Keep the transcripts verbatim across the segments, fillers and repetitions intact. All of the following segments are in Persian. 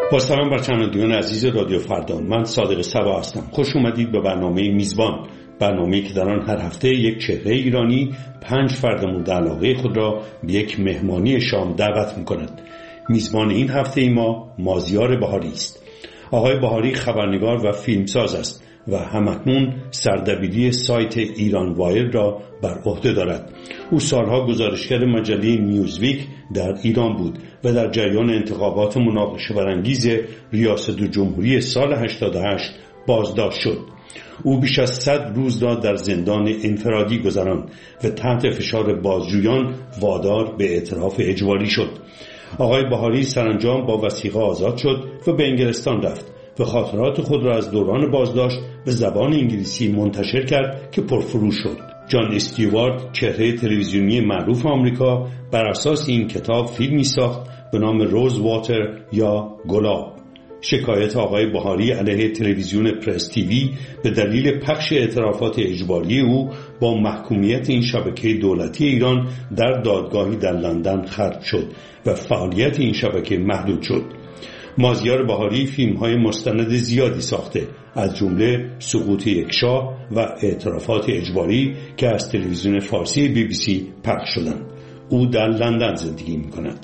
با سلام بر شنوندگان عزیز رادیو فردان، من صادق صبا هستم. خوش اومدید به برنامه میزبان، برنامه‌ای که در آن هر هفته یک چهره ایرانی پنج فرد مورد علاقه خود را به یک مهمانی شام دعوت می‌کند. میزبان این هفته ای ما مازیار بهاری است. آقای بهاری خبرنگار و فیلمساز است و همکنون سردبیری سایت ایران وایر را بر عهده دارد. او سالها گزارشگر مجله نیوزویک در ایران بود و در جریان انتخابات مناقشه برانگیز ریاست جمهوری سال هشتاد و هشت بازداشت شد. او بیش از صد روز را در زندان انفرادی گذراند و تحت فشار بازجویان وادار به اعتراف اجباری شد. آقای بهاری سرانجام با وثیقه آزاد شد و به انگلستان رفت و خاطرات خود را از دوران بازداشت به زبان انگلیسی منتشر کرد که پرفروش شد. جان استیوارت، چهره تلویزیونی معروف آمریکا، بر اساس این کتاب فیلمی ساخت به نام روز واتر یا گلاب. شکایت آقای بهاری علیه تلویزیون پرس تیوی به دلیل پخش اعترافات اجباری او با محکومیت این شبکه دولتی ایران در دادگاهی در لندن ختم شد و فعالیت این شبکه محدود شد. مازیار بهاری فیلم‌های مستند زیادی ساخته، از جمله سقوط یک شاه و اعترافات اجباری که از تلویزیون فارسی بی بی سی پخش شدند. او در لندن زندگی می‌کند.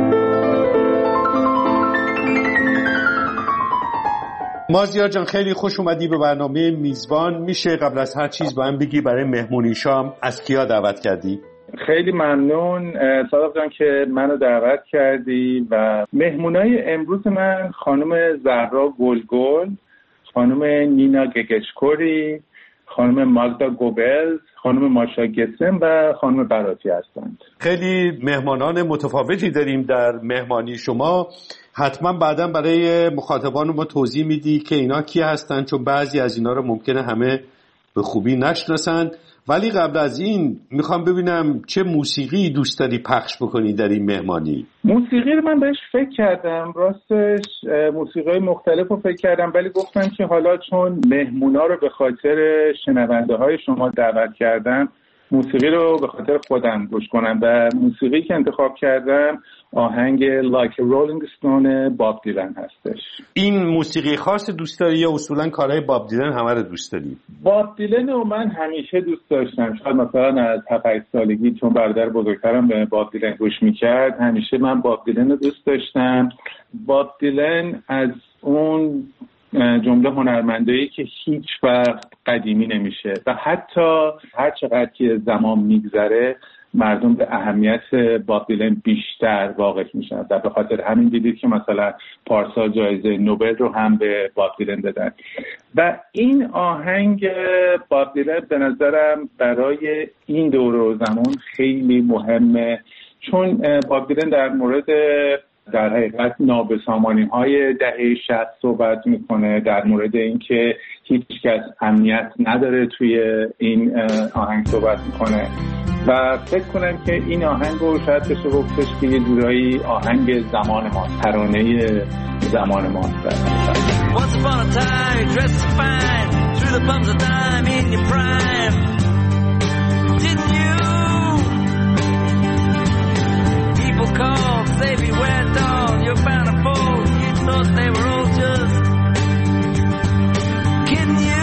مازیار جان، خیلی خوش اومدی به برنامه میزبان. میشه قبل از هر چیز با هم بگی برای مهمونی شام از کیا دعوت کردی؟ خیلی ممنون صادق جان که منو دعوت کردی و مهمونای امروز من خانم زهرا گلگل، خانم نینا گگشکوری، خانم ماگدا گوبلز، خانم ماشا گسم و خانم براتی هستند. خیلی مهمانان متفاوتی داریم در مهمانی شما. حتما بعداً برای مخاطبان ما توضیح میدی که اینا کی هستن، چون بعضی از اینا رو ممکنه همه به خوبی نشناسن. ولی قبل از این میخوام ببینم چه موسیقی دوست داری پخش بکنی در این مهمانی؟ موسیقی رو من بهش فکر کردم، راستش موسیقی مختلف رو فکر کردم، ولی گفتم که حالا چون مهمونا رو به خاطر شنونده های شما دعوت کردم، موسیقی رو به خاطر خودم گوش کنم و موسیقی که انتخاب کردم آهنگ Like a Rolling Stone باب دیلن هستش. این موسیقی خاص دوست داری یا اصولا کارهای باب دیلن همه رو دوست داری؟ باب دیلن رو من همیشه دوست داشتم، شاید مثلا از هفت هشت سالگی چون برادر بزرگترم به باب دیلن گوش میکرد، همیشه من باب دیلن رو دوست داشتم. باب دیلن از اون جمله هنرمندایی که هیچ وقت قدیمی نمیشه و حتی هر چقدر که زمان میگذره مردم به اهمیت باب دیلن بیشتر واقف میشن و به خاطر همین دیدید که مثلا پارسال جایزه نوبل رو هم به باب دیلن دادن. و این آهنگ باب دیلن به نظرم برای این دوره و زمان خیلی مهمه، چون باب دیلن در مورد در حقیقت نابسامانی های دهه شصت صحبت میکنه، در مورد اینکه هیچ کس امنیت نداره توی این آهنگ صحبت میکنه و فکر کنم که این آهنگ رو شاید بشه گفتش که یه جورایی آهنگ زمان ماست، ترانه زمان ماست. Once upon a time you dressed fine through the bumps of time in your prime, didn't you? People called, say beware dog, you're bound to fall. You thought they were all just kidding you.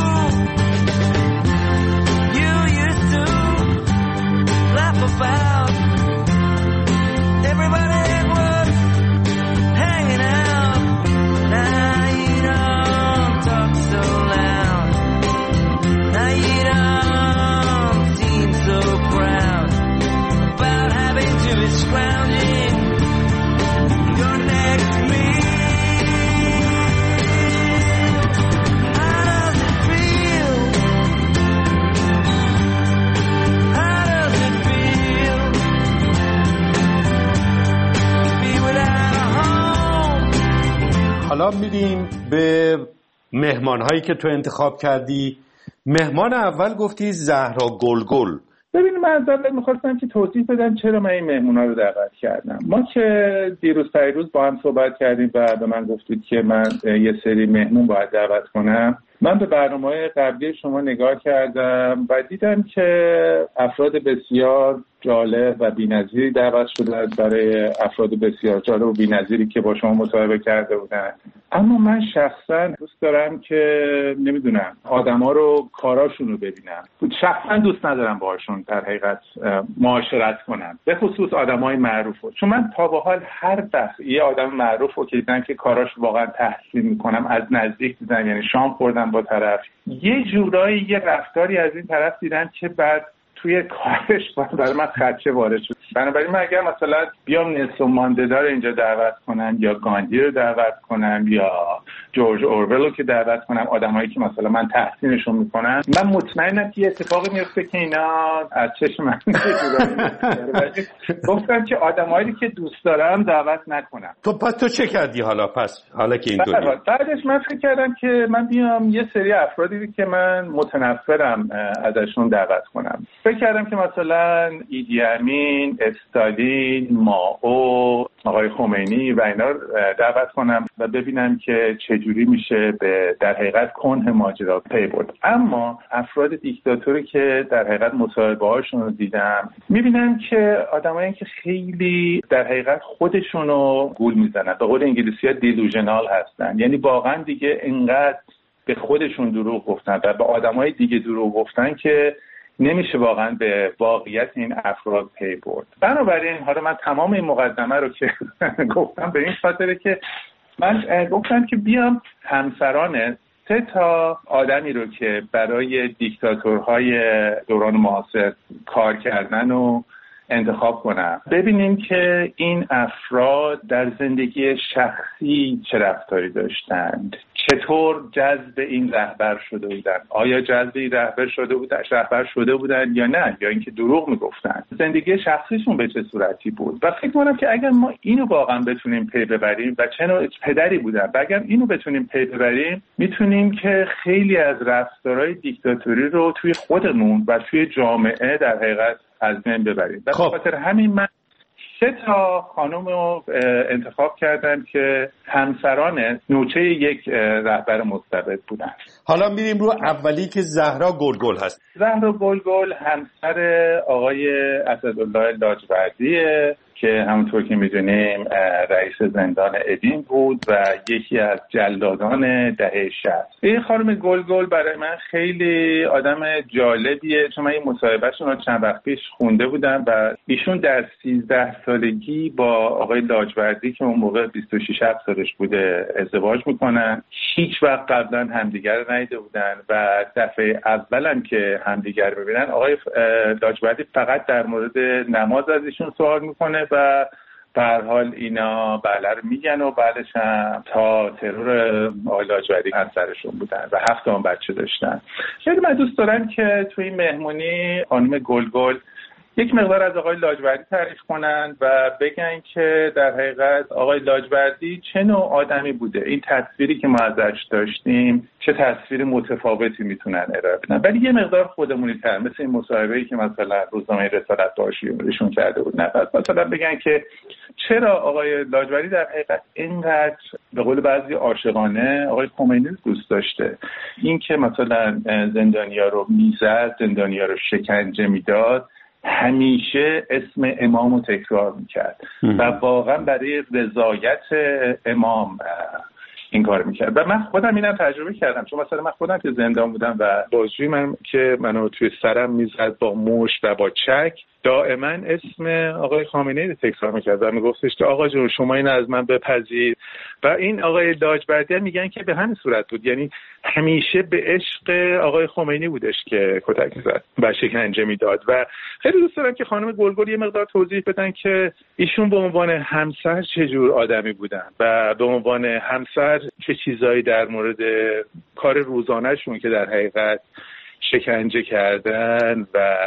You used to laugh about everybody that was hanging out. Now you don't talk so loud. Now you don't seem so proud about having to be scrounging your next meal. How does it feel? How does it feel to be without a home? حالا میریم به مهمان‌هایی که تو انتخاب کردی. مهمان اول گفتی زهرا گلگل. ببینید من از اول میخواستم که توضیح بدم چرا من این مهمونا رو دعوت کردم. ما که دیروز پیروز با هم صحبت کردیم و به من گفتید که من یه سری مهمون باید دعوت کنم، من به برنامه‌های قبلی شما نگاه کردم و دیدم که افراد بسیار جالب و بی‌نظیری دعوت شده برای افراد بسیار جالب و بی‌نظیری که با شما مصاحبه کرده بودن. اما من شخصا دوست دارم که نمیدونم آدما رو کاراشون رو ببینم. شخصا دوست ندارم باهاشون در حقیقت معاشرت کنم، به خصوص آدمای معروفو. چون من تا به حال هر دفعه یه آدم معروفو که دیدم که کاراش واقعا تحسین میکنم از نزدیک دیدم، یعنی شام خوردم با طرف، یه جورایی یه رفتاری از این طرف دیدم که بعد توی کارش برای من خدشه وارد شد. بنابراین من اگر مثلا بیام نلسون ماندلا رو اینجا دعوت کنم یا گاندی رو دعوت کنم یا جورج اورول رو که دعوت کنم، آدمایی که مثلا من تحسینشون میکنم، من مطمئنم که اتفاقی میفته که اینا از چشم من گفتم که آدمایی که دوست دارم دعوت نکنم. تو پس تو چه کردی حالا؟ پس حالا که اینطوری بعدش من فکر کردم که من بیام یه سری افرادی که من متنفرم ازشون دعوت کنم. فکر کردم که مثلا ایدی امین، استالین، مائو، آقای خمینی و اینا رو دعوت کنم و ببینم که چجوری میشه به در حقیقت کنه ماجرا پی برد. اما افراد دیکتاتوری که در حقیقت مصاحبه هاشون رو دیدم، میبینم که آدمایی که خیلی در حقیقت خودشون رو گول میزنن، به قول انگلیسی ها دیلوژنال هستن، یعنی واقعا دیگه اینقدر به خودشون دروغ گفتن و به آدمای دیگه دروغ گفتن که نمیشه واقعا به واقعیت این افراد پی برد. بنابراین حالا من تمام این مقدمه رو که گفتم به این خاطره که من گفتم که بیام همسران سه تا آدمی رو که برای دیکتاتورهای دوران معاصر کار کردن و انتخاب کنم، ببینیم که این افراد در زندگی شخصی چه رفتاری داشتند، چطور جذب این رهبر شده بودن، آیا جذب این رهبر شده بودن رهبر شده بودن یا نه، یا اینکه دروغ میگفتن، زندگی شخصیشون به چه صورتی بود. و فکر کنم که اگر ما اینو واقعا بتونیم پی ببریم و چه نوع پدری بودن و اگر اینو بتونیم پی ببریم، میتونیم که خیلی از رفتارهای دیکتاتوری رو توی خودمون و توی جامعه در حقیقت از بین ببریم. به خاطر همین من سه تا خانم رو انتخاب کردم که همسران نوچه یک رهبر مستبد بودن. حالا میریم رو اولی که زهرا گلگل هست. زهرا گلگل همسر آقای اسدالله لاجوردیه که همونطور که میدونیم رئیس زندان ادین بود و یکی از جلادان دهه شصت. این خانم گلگل برای من خیلی آدم جالبیه، چون من این مصاحبهشون رو چند وقت پیش خونده بودم و ایشون در سیزده سالگی با آقای لاجوردی که اون موقع بیست و شش سالش بوده ازدواج میکنن. هیچ وقت قبلا همدیگر رو ندیده بودن و دفعه اولم که همدیگر رو ببینن آقای لاجوردی فقط در مورد نماز از ایشون سوال میکنه و به هر حال اینا بله رو میگن و بعدش هم تا ترور آقای لاجوردی همسرشون بودن و هفت تا بچه داشتن. خیلی من دوست دارم که توی این مهمونی خانم گلگل یک مقدار از آقای لاجوردی تعریف کنن و بگن که در حقیقت آقای لاجوردی چه نوع آدمی بوده، این تصویری که ما ازش داشتیم چه تصویر متفاوتی میتونن ارائه بدن، ولی یه مقدار خودمونی تر، مثل این مصاحبه‌ای که مثلا روزنامه رسالت باشیشون کرده بود. نه مثلا بگن که چرا آقای لاجوردی در حقیقت اینقدر به قول بعضی عاشقانه آقای خمینی دوست داشته، این که مثلا زندانیا رو میزد، زندانیا رو شکنجه میداد، همیشه اسم امام رو تکرار میکرد و واقعا برای رضایت امام این کار میکرد. و من خودم اینم تجربه کردم، چون مثلا من خودم که زندان بودم و بازجوی من که منو توی سرم میزد با مشت و با چک، دائما اسم آقای خامنه‌ای رو تکرار میکرد و میگفتش که آقا جون شما این از من بپذیر. و این آقای لاجوردی میگن که به همین صورت بود، یعنی همیشه به عشق آقای خمینی بودش که کتک میزد و شکنجه میداد. و خیلی دوست دارم که خانم گلگل یه مقدار توضیح بدن که ایشون به عنوان همسر چه جور آدمی بودن و به عنوان همسر چه چیزایی در مورد کار روزانه‌شون که در حقیقت شکنجه کردن و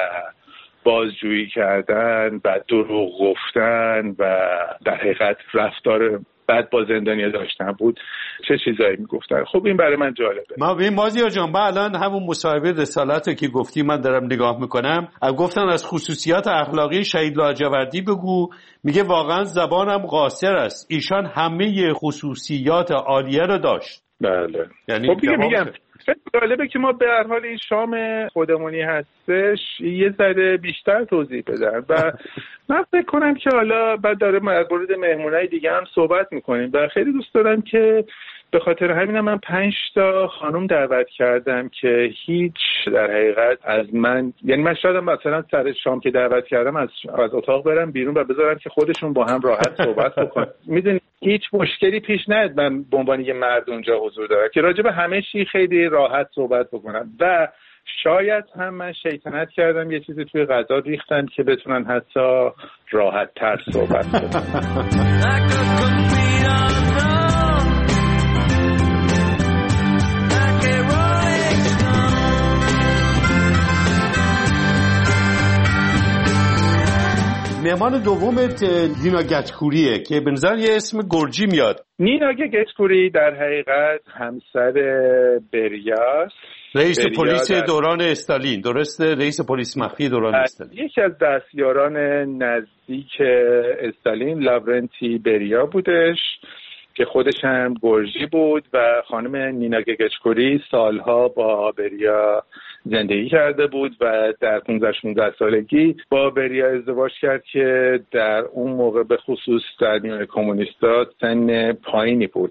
بازجویی کردن و دروغ گفتن و در حقیقت رفتار بعد با زندانیا داشتن بود، چه چیزایی میگفتن. خب این برای من جالبه. ما ببین مازیار جان، من الان همون مصاحبه رسالت رو که گفتی من دارم نگاه میکنم، گفتن از خصوصیات اخلاقی شهید لاجوردی بگو، میگه واقعا زبانم قاصر است، ایشان همه خصوصیات عالیه رو داشت. بله. یعنی خب دیگه میگم جالبه که ما به هر حال این شام خودمونی هستش یه ذره بیشتر توضیح بدم و من فکر کنم که حالا بعد داره مورد مهمونای دیگه هم صحبت میکنیم و خیلی دوست دارم که به خاطر همینم من پنج تا خانم دعوت کردم که هیچ در حقیقت از من، یعنی من شاید مثلا سر شام که دعوت کردم از از اتاق برم بیرون و بذارم که خودشون با هم راحت صحبت بکنن. میدونی هیچ مشکلی پیش نیاد من به عنوان یه مرد اونجا حضور دارم که راجع به همه چی خیلی راحت صحبت بکنم و شاید هم من شیطنت کردم یه چیزی توی غذا ریختم که بتونن حتی راحت تر صحبت کنن. مهمان دومت نینا گچکوریه که به نظر یه اسم گرجی میاد. نینا گچکوری در حقیقت همسر بریاست، رئیس پلیس در... دوران استالین، درسته؟ رئیس پلیس مخفی دوران استالین. یکی از دستیاران نزدیک استالین لاورنتی بریا بودش که خودش هم گرجی بود و خانم نینا گچکوری سالها با بریا زندگی کرده بود و در پانزده شانزده سالگی با بریا ازدواج کرد که در اون موقع به خصوص در میان کمونیستا سن پایینی بود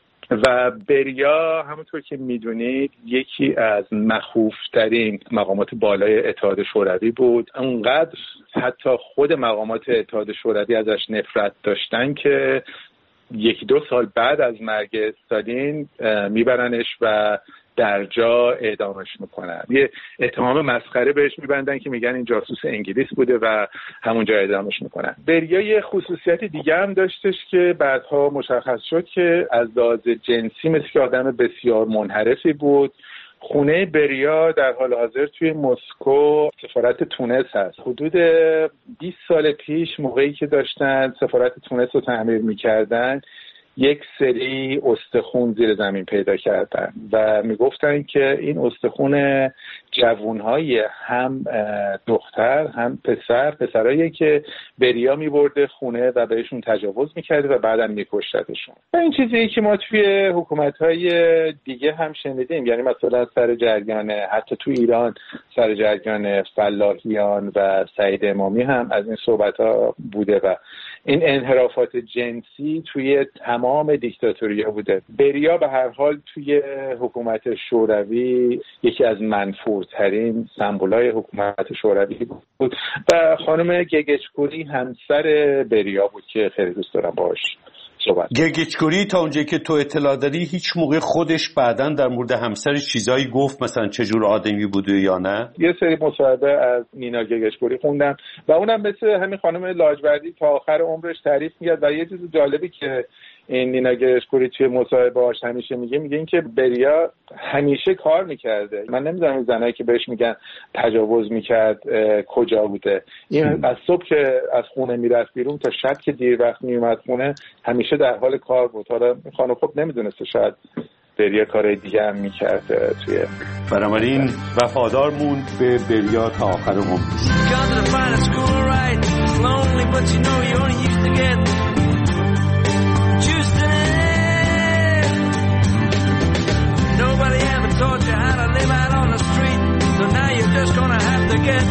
و بریا همونطور که میدونید یکی از مخوفترین مقامات بالای اتحاد شوروی بود. اونقدر حتی خود مقامات اتحاد شوروی ازش نفرت داشتن که یکی دو سال بعد از مرگ استالین میبرنش و در جا اعدامش میکنن. یه اتهام مسخره بهش میبندن که میگن این جاسوس انگلیس بوده و همونجا اعدامش میکنن. بریا یه خصوصیت دیگه هم داشتش که بعدها مشخص شد که از لحاظ جنسی مثل که آدم بسیار منحرفی بود. خونه بریا در حال حاضر توی مسکو سفارت تونس هست. حدود بیست سال پیش موقعی که داشتن سفارت تونس رو تعمیر میکردن یک سری استخون زیر زمین پیدا کردن و میگفتن که این استخون جوانهای هم دختر هم پسر پسرایی که بریا میبرده خونه و بهشون تجاوز میکرده و بعداً میکشتشون. و این چیزی که ما توی حکومت‌های دیگه هم شنیدیم، یعنی مثلا سر جریان حتی تو ایران سر جریان فلاحیان و سعید امامی هم از این صحبت‌ها بوده و این انحرافات جنسی توی تمام دیکتاتوری‌ها بوده. بریا به هر حال توی حکومت شوروی یکی از منفورترین سمبولای حکومت شوروی بود و خانم گگچکوری همسر بریا بود که خیلی دوست دارم باهاش صحبت. گگچکوری تا اونجایی که تو اطلاع داری هیچ موقع خودش بعداً در مورد همسرش چیزایی گفت، مثلا چه جور آدمی بوده یا نه؟ یه سری مصاحبه از نینا گگچکوری خوندم و اونم مثل همین خانم لاجوردی تا آخر عمرش تعریف می‌کرد و یه چیز جالبی که این نینا گگچکوری توی مصاحبه‌هاش همیشه میگه میگه این که بریا همیشه کار میکرده. من نمیدونم این زنایی که بهش میگن تجاوز میکرد کجا بوده. این از صبح که از خونه میرفت بیرون تا شب که دیر وقت میومد خونه همیشه در حال کار بود. حالا خانم خب نمیدونسته شاید بریا کار دیگه هم میکرد توی. بنابراین وفادار موند به بریا تا آخر عمرش. Nobody ever taught you how to live out on the street, so now you're just gonna have to get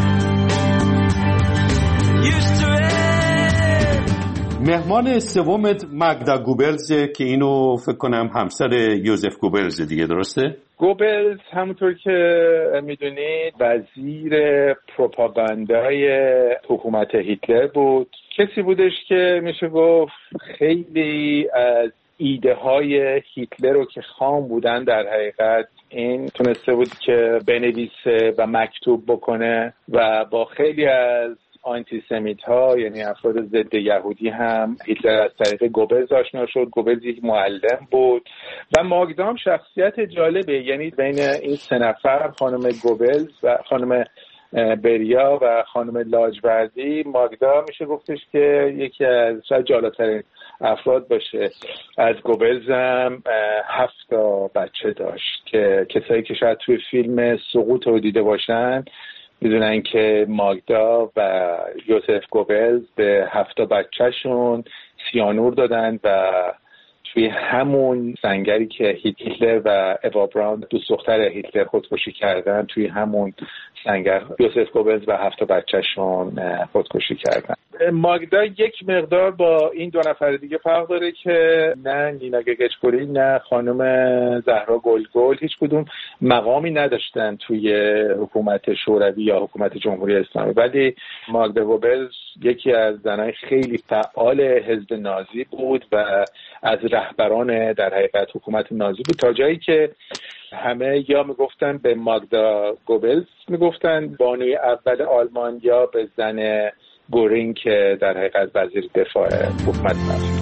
used to it. مهمان سومت ماگدا گوبلز که اینو فکر کنم همسر یوزف گوبلز دیگه، درسته؟ گوبلز همونطور که میدونید وزیر پروپاگاندای حکومت هیتلر بود. کسی بودش که میشه گفت خیلی از ایده های هیتلر رو که خام بودن در حقیقت این تونسته بود که بنویسه و مکتوب بکنه و با خیلی از آنتی سمیت ها یعنی افراد ضد یهودی هم هیتلر از طریق گوبلز آشنا شد. گوبلز یک معلم بود و ماگدا هم شخصیت جالبه، یعنی بین این سه نفر خانم گوبلز و خانم بریا و خانم لاجوردی ماگدا میشه گفتش که یکی از شاید جالب‌ترین افراد باشه. از گوبلز هم هفت تا بچه داشت که کسایی که شاید توی فیلم سقوط رو دیده باشن میدونن که ماگدا و یوزف گوبلز به هفت تا بچه‌شون سیانور دادن و توی همون سنگری که هیتلر و اوا براون دوست دختر هیتلر خودکشی کردن، توی همون سنگر یوزف گوبلز و هفت بچه‌شون خودکشی کردن. ماگدا یک مقدار با این دو نفر دیگه فرق داره که نه نینا گگچپوری نه خانم زهرا گلگل هیچ کدوم مقامی نداشتن توی حکومت شوروی یا حکومت جمهوری اسلامی، ولی ماگدا گوبلز یکی از زنای خیلی فعال حزب نازی بود و از رهبران در حقیقت حکومت نازی بود، تا جایی که همه یا میگفتن به ماگدا گوبلز میگفتن بانوی اول آلمان یا به زن گورینگ که در حقیقت وزیر دفاع حکومت نازی.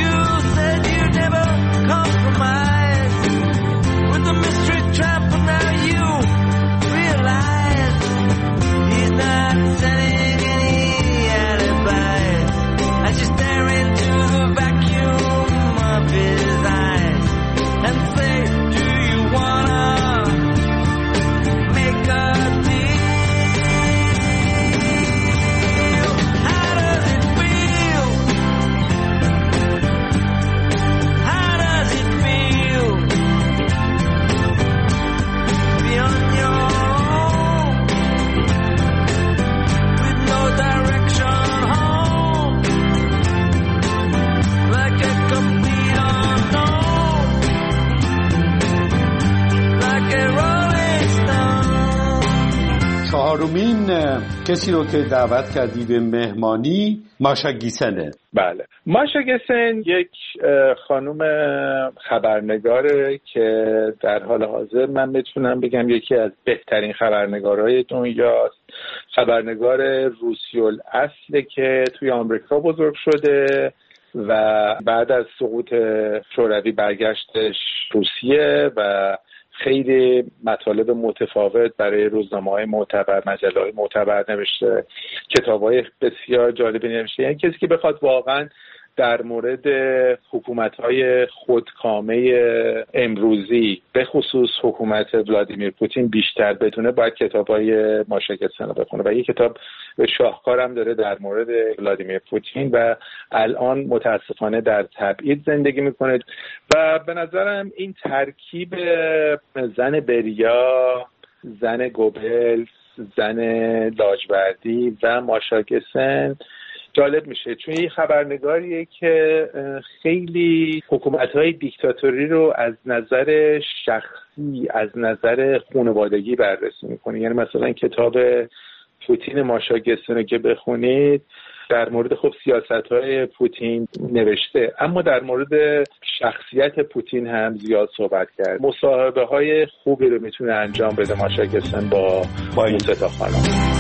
چهارمین کسی رو که دعوت کردی به مهمانی ماشا گیسنه. بله، ماشا گیسن یک خانم خبرنگاره که در حال حاضر من میتونم بگم یکی از بهترین خبرنگارهای دنیاست. خبرنگار روسیول اصله که توی آمریکا بزرگ شده و بعد از سقوط شوروی برگشتش روسیه و خیلی مطالب متفاوت برای روزنامه‌های معتبر، مجله‌های معتبر نوشته، کتاب‌های بسیار جالبی نوشته. یعنی کسی که بخواد واقعاً در مورد حکومت‌های خودکامه امروزی به خصوص حکومت ولادیمیر پوتین بیشتر بدونه، باید کتاب‌های ماشا گیسن رو بخونه. و یک کتاب شاهکارم داره در مورد ولادیمیر پوتین و الان متاسفانه در تبعید زندگی میکنه و به نظرم این ترکیب زن بریا، زن گوبلز، زن لاجوردی و ماشا گیسن جالب میشه، چون این خبرنگاریه که خیلی حکومت‌های دیکتاتوری رو از نظر شخصی، از نظر خانوادگی بررسی میکنه. یعنی مثلا کتاب پوتین ماشا گیسن رو که بخونید در مورد خب سیاست‌های پوتین نوشته، اما در مورد شخصیت پوتین هم زیاد صحبت کرد. مصاحبه‌های خوبی رو میتونه انجام بده ماشا گیسن با با این سه تا خانم.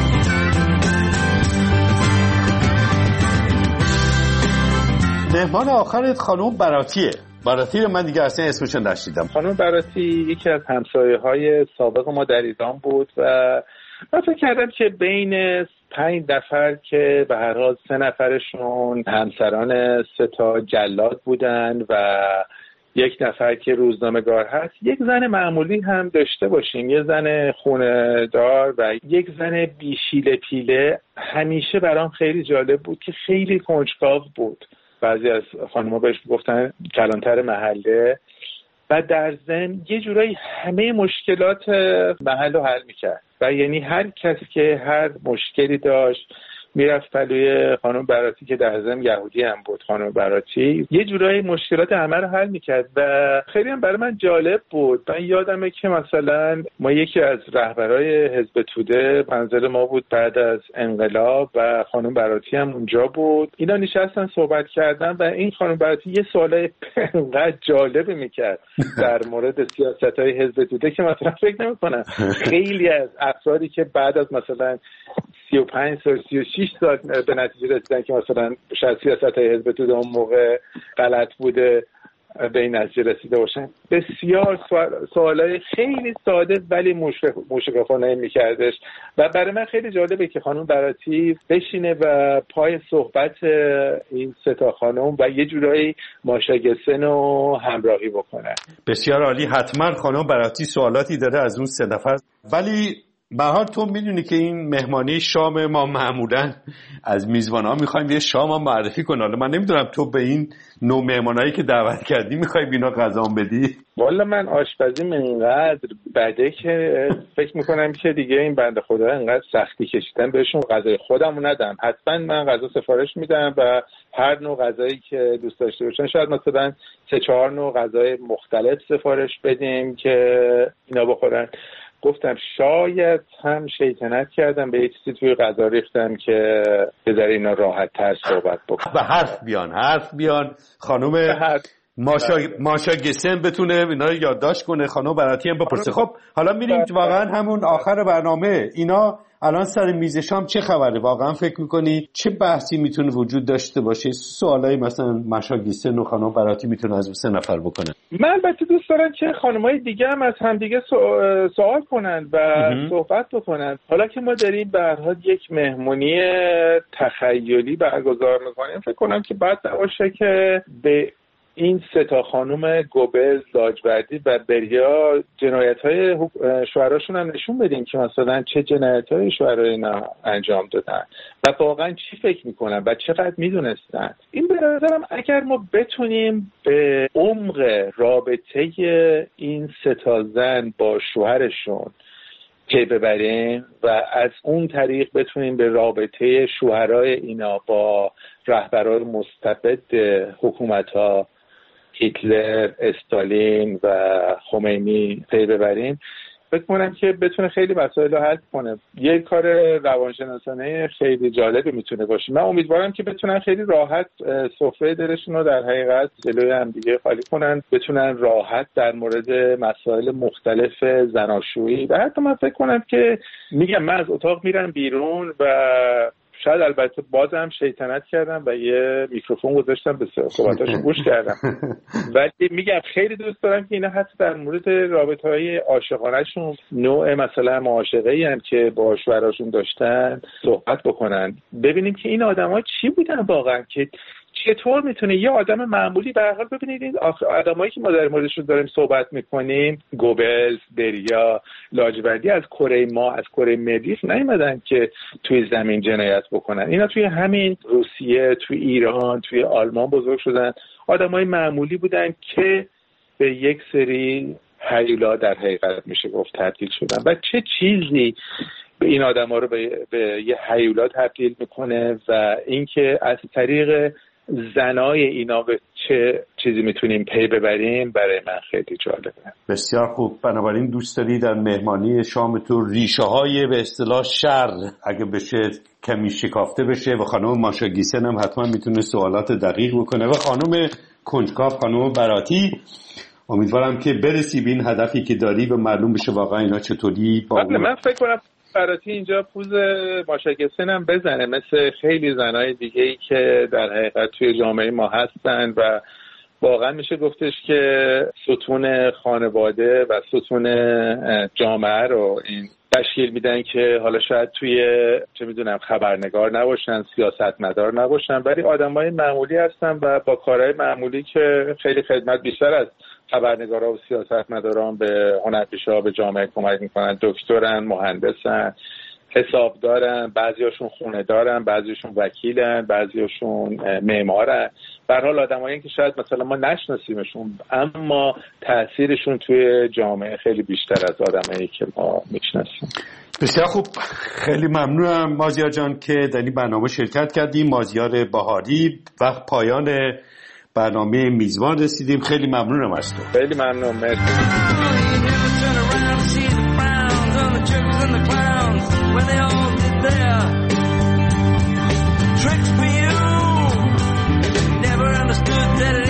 مهمان آخرت خانم براتیه. براتی رو من دیگه اصلا اسمش نشیدم. خانم براتی یکی از همسایه‌های سابق ما در ایران بود و من فکر کردم که بین پنج نفر که به هر حال سه نفرشون همسران سه تا جلاد بودن و یک نفر که روزنامه‌نگار هست، یک زن معمولی هم داشته باشیم، یه زن خونه دار و یک زن بیشیله پیله، همیشه برام خیلی جالب بود که خیلی کنجکاو بود. بعضی از خانم‌ها بهش گفتن کلانتر محله و در ضمن یه جورایی همه مشکلات محل رو حل میکرد و یعنی هر کسی که هر مشکلی داشت میرفت پلوی خانم براتی که در ضمن یهودی هم بود. خانم براتی یه جورایی مشکلات همه رو حل میکرد و خیلی هم برای من جالب بود. من یادمه که مثلا ما یکی از رهبرای حزب توده منزل ما بود بعد از انقلاب و خانم براتی هم اونجا بود. اینا نشستن صحبت کردن و این خانم براتی یه سوالای انقدر جالبی میکرد در مورد سیاست‌های حزب توده که مثلا فکر نمی‌کنم خیلی از افرادی که بعد از مثلا سی و پنج سال سی و شش سال به نتیجه رسیدن که مثلا شاید سیاست‌های حزب توده اون موقع غلط بوده به این نتیجه رسیده باشن. بسیار سوالای خیلی ساده ولی مشکوکانه میکردش و برای من خیلی جالبه که خانم براتی بشینه و پای صحبت این سه تا خانم و یه جورایی ماشا گیسن رو همراهی بکنه. بسیار عالی. حتما خانم براتی سوالاتی داره از اون سه نفر، ولی به هر حال تو میدونی که این مهمانی شام ما معمولا از میزبان‌ها میخوایم یه شام هم معرفی کنه. حالا من نمیدونم تو به این نوع مهمانایی که دعوت کردی میخوای بینا غذا بدی؟ والا من آشپزیم اینقدر بده که فکر میکنم که دیگه این بنده خدا اینقدر سختی کشیدن بهشون غذای خودمو ندم. حتما من غذا سفارش میدم و هر نوع غذایی که دوست داشته باشن، شاید مثلا سه چهار نوع غذای مختلف سفارش بدیم که اینا بخورن. گفتم شاید هم شیطنت کردم به یه چیزی توی غذا ریختم که بذاره اینا راحت تر صحبت بکنم. به حرف بیان حرف بیان خانم ماشا ماشا گسن بتونه اینا رو یادداشت کنه، خانم براتی هم بپرسه. خب حالا میریم واقعا همون آخر برنامه، اینا الان سر میز شام چه خبره؟ واقعا فکر میکنی چه بحثی میتونه وجود داشته باشه؟ سوالای مثلا ماشا گسن و خانم براتی میتونه از سه نفر بکنن. من البته دوست دارم که خانمای دیگه هم از هم دیگه سوال کنن و صحبت بکنن. حالا که ما داریم به هر حال یک مهمونی تخیلی برگزار میکنیم، فکر کنم که بعد باشه که به این سه تا خانم گوبز، لاجوردی و بریا جنایت‌های شوهراشون هم نشون بدیم که مثلا چه جنایت‌های شوهرای اینا انجام دادن و واقعا چی فکر میکنن و چقدر میدونستن. این به نظرم اگر ما بتونیم به عمق رابطه این سه تا زن با شوهرشون پی ببریم و از اون طریق بتونیم به رابطه شوهرای اینا با رهبران مستبد حکومت‌ها هیتلر، استالین و خمینی پی ببریم، فکر کنم که بتونه خیلی مسائل رو حل کنه. یه کار روانشناسانه خیلی جالبی میتونه باشه. من امیدوارم که بتونن خیلی راحت سفره دلشون رو در حقیقت جلوی هم دیگه خالی کنن، بتونن راحت در مورد مسائل مختلف زناشویی و حتی من فکر کنم که میگم من از اتاق میرم بیرون و شاید البته بازم شیطنت کردم و یه میکروفون گذاشتم به صحبتاشون گوش کردم، ولی میگم خیلی دوست دارم که اینا حتی در مورد رابطه‌های عاشقانه‌شون، نوع مثلا معاشقه‌ای هم که با شوهراشون داشتن صحبت بکنن، ببینیم که این آدم‌ها چی بودن واقعا، که چطور میتونه یه آدم معمولی به هر حال ببینید این آدمایی که ما در موردشون داریم صحبت میکنیم، گوبلز، بریا، لاجوردی از کره ما از کره مریخ نیومدن که توی زمین جنایت بکنن. اینا توی همین روسیه، توی ایران، توی آلمان بزرگ شدن. آدمای معمولی بودن که به یک سری هیولا در حقیقت میشه گفت تبدیل شدن و چه چیزی به این آدما رو به, به یه هیولا تبدیل میکنه و اینکه از طریق زنای اینا به چه چیزی میتونیم پی ببریم برای من خیلی جالبه. بسیار خوب. بنابراین دوست داری در مهمانی شام تو ریشه های به اصطلاح شر اگه بشه کمی شکافته بشه و خانم ماشا گیسن هم حتما میتونه سوالات دقیق بکنه و خانم کنجکاو، خانم براتی، امیدوارم که برسی به این هدفی که داری و معلوم بشه واقعا اینا چطوری با من فکر کنم براتی اینجا پوز ماشا گسن هم بزنه مثل خیلی زنای دیگه‌ای که در حقیقت توی جامعه ما هستن و واقعا میشه گفتش که ستون خانواده و ستون جامعه رو این تشکیل میدن که حالا شاید توی چه میدونم خبرنگار نباشن، سیاستمدار نباشن، ولی آدمای معمولی هستن و با کارهای معمولی که خیلی خدمت بیشتر از خبرنگارا و سیاستمداران به هنرپیشه‌ها به جامعه کمک میکنن. دکترن، مهندسن، حسابدارن، بعضیاشون خونه دارن، بعضیاشون وکیلن، بعضیاشون معمارن. به هر حال آدمایی که شاید مثلا ما نشناسیمشون اما تاثیرشون توی جامعه خیلی بیشتر از آدمایی که ما میشناسیم. بسیار خوب. خیلی ممنونم مازیار جان که در این برنامه شرکت کردیم. مازیار بهاری. وقت پایان برنامه میزبان رسیدیم. خیلی ممنونم از تو. خیلی ممنون. مرسی. When they all did their tricks for you, never understood that it